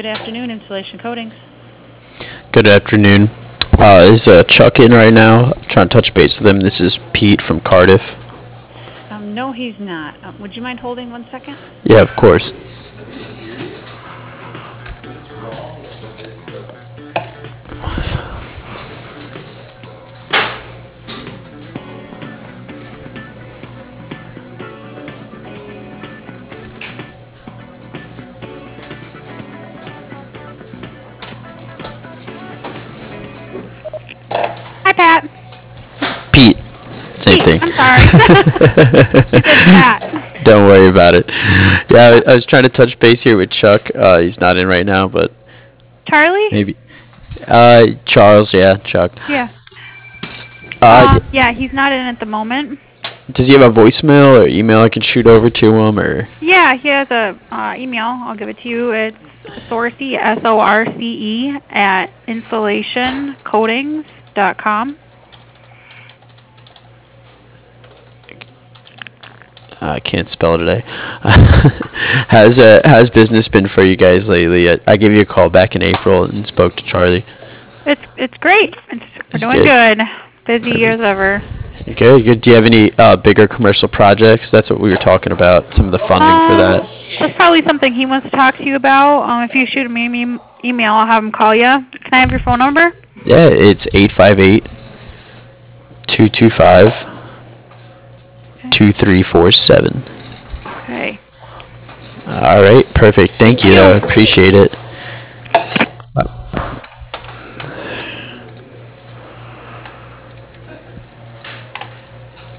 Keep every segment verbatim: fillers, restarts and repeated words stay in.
Good afternoon, Installation Coatings. Good afternoon. Uh, is uh, Chuck in right now? I'm trying to touch base with him. This is Pete from Cardiff. Um, no, he's not. Um, would you mind holding one second? Yeah, of course. Hi, Pat. Pete. Same Pete, thing. I'm sorry. You said Pat. Don't worry about it. Yeah, I, I was trying to touch base here with Chuck. Uh, he's not in right now, but Charlie? maybe. Uh, Charles, yeah, Chuck. Yeah. Uh, Um, yeah, he's not in at the moment. does he have a voicemail or email I can shoot over to him, or? Yeah, he has a uh, email. I'll give it to you. It's Sorce, S O R C E, at installation coatings dot com. I can't spell today. How's uh, how's business been for you guys lately? I, I gave you a call back in April and spoke to Charlie. It's it's great. It's, we're It's doing good. good. Busy as ever. Good, good. Do you have any uh, bigger commercial projects? That's what we were talking about. Some of the funding for Um, that. that's probably something he wants to talk to you about. Um, if you shoot me an e- email, I'll have him call you. Can I have your phone number? Yeah, it's eight five eight, two two five, two three four seven. Okay. All right, perfect. Thank you. I appreciate it.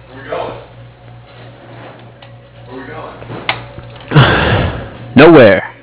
Nowhere.